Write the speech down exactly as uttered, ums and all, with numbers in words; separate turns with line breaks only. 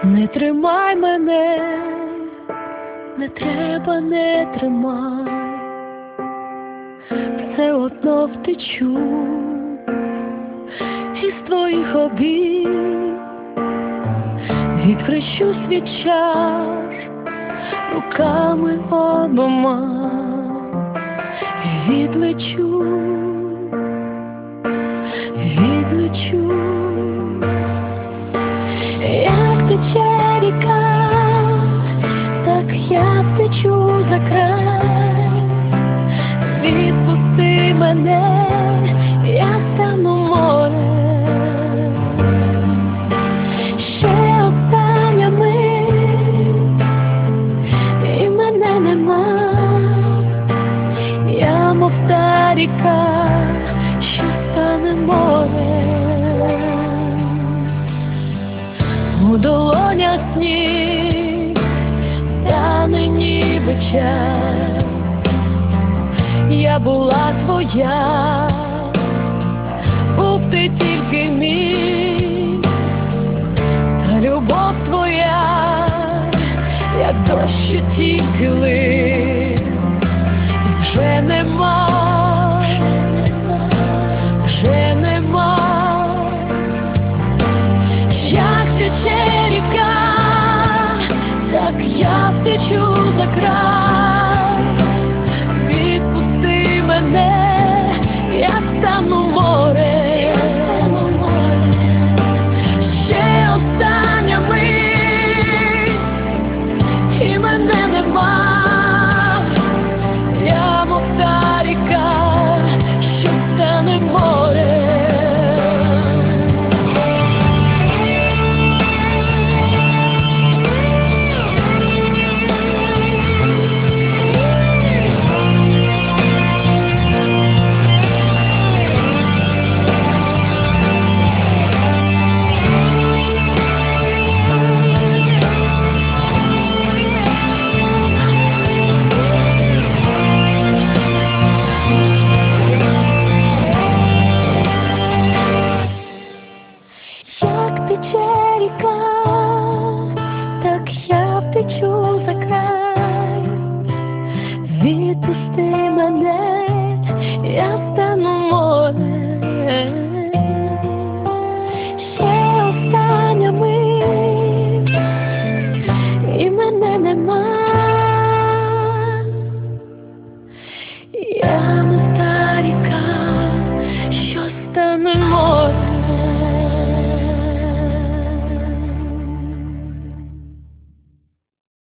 Не тримай мене, не треба, не тримай, все одно втечу із твоїх обійм, відхрещусь від чар руками обома і відлечу, відлечу. Як тече ріка, так я втечу за край. Відпусти мене, я стану морем. Ще остання мить, і мене нема. Я мов та ріка, що стане морем. У долонях сніг стане ніби час. Я була твоя, був ти тільки мій, та любов твоя, як дощ, що тільки лив, і вже не